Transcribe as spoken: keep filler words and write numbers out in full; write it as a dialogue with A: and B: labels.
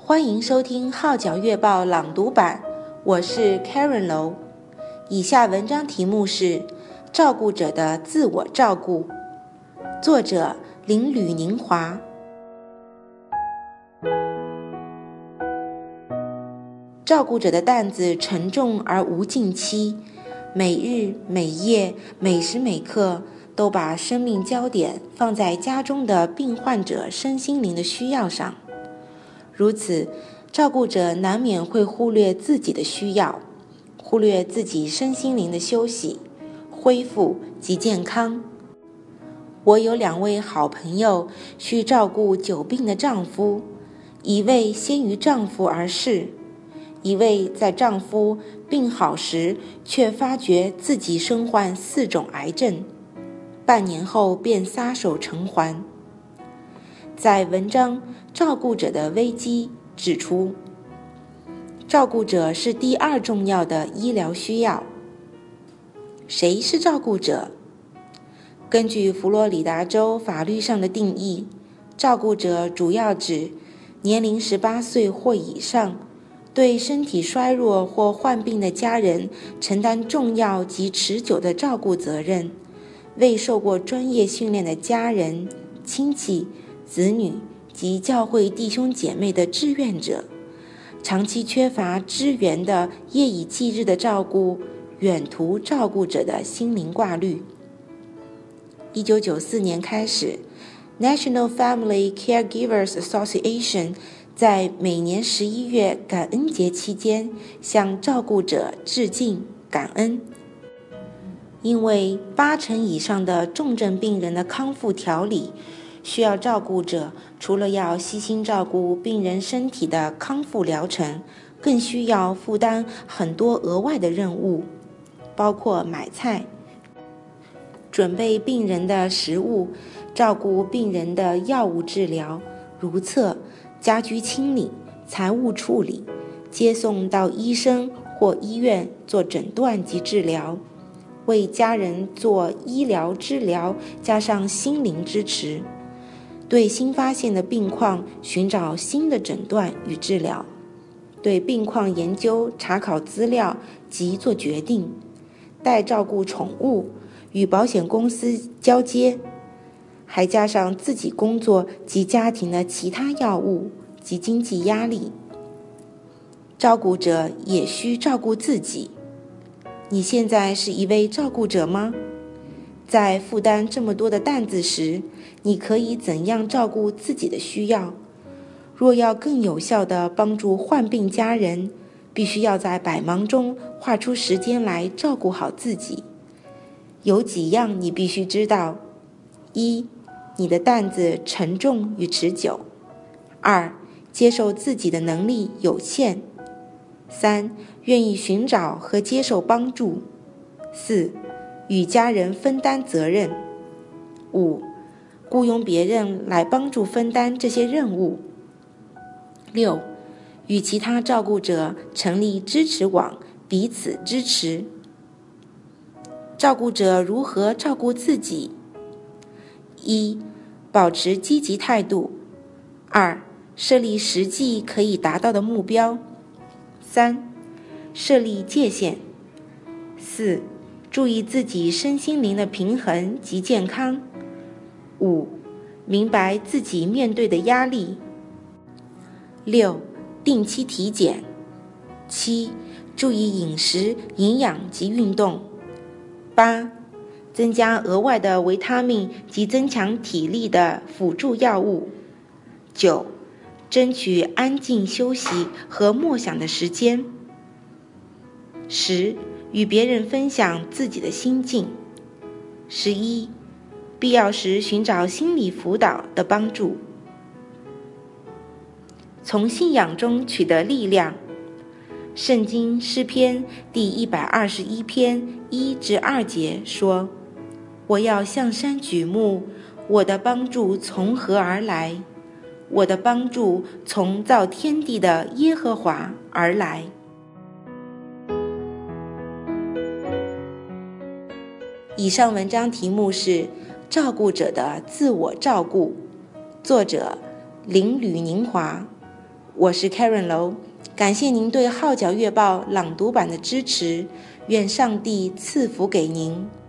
A: 欢迎收听号角月报朗读版，我是 Karen 楼。以下文章题目是照顾者的自我照顾，作者林吕宁华。照顾者的担子沉重而无尽期，每日每夜每时每刻都把生命焦点放在家中的病患者身心灵的需要上。如此，照顾者难免会忽略自己的需要，忽略自己身心灵的休息、恢复及健康。我有两位好朋友需照顾久病的丈夫，一位先于丈夫而逝，一位在丈夫病好时却发觉自己身患四种癌症，半年后便撒手成寰。在文章《照顾者的危机》指出，照顾者是第二重要的医疗需要。谁是照顾者？根据佛罗里达州法律上的定义，照顾者主要指年龄十八岁或以上，对身体衰弱或患病的家人承担重要及持久的照顾责任，未受过专业训练的家人、亲戚、子女及教会弟兄姐妹的志愿者，长期缺乏支援的夜以继日的照顾，远途照顾者的心灵挂虑。一九九四年开始， National Family Caregivers Association 在每年十一月感恩节期间向照顾者致敬感恩，因为八成以上的重症病人的康复调理需要照顾者除了要悉心照顾病人身体的康复疗程，更需要负担很多额外的任务，包括买菜、准备病人的食物、照顾病人的药物治疗、如厕、家居清理、财务处理、接送到医生或医院做诊断及治疗，为家人做医疗治疗加上心灵支持，对新发现的病况寻找新的诊断与治疗，对病况研究查考资料及做决定，代照顾宠物，与保险公司交接，还加上自己工作及家庭的其他要务及经济压力。照顾者也需照顾自己。你现在是一位照顾者吗？在负担这么多的担子时，你可以怎样照顾自己的需要？若要更有效地帮助患病家人，必须要在百忙中划出时间来照顾好自己。有几样你必须知道：一、你的担子沉重与持久；二、接受自己的能力有限；三、愿意寻找和接受帮助；四、与家人分担责任；五、雇佣别人来帮助分担这些任务；六、与其他照顾者成立支持网，彼此支持。照顾者如何照顾自己？一、保持积极态度；二、设立实际可以达到的目标；三、设立界限；四、注意自己身心灵的平衡及健康；五、明白自己面对的压力；六、定期体检；七、注意饮食、营养及运动；八、增加额外的维他命及增强体力的辅助药物；九、争取安静休息和默想的时间；十、与别人分享自己的心境；十一、必要时寻找心理辅导的帮助。从信仰中取得力量。圣经诗篇第一百二十一篇一至二节说：我要向山举目，我的帮助从何而来？我的帮助从造天地的耶和华而来。以上文章题目是照顾者的自我照顾，作者林吕宁华。 我是 Karen 楼，感谢您对《号角月报》朗读版的支持，愿上帝赐福给您。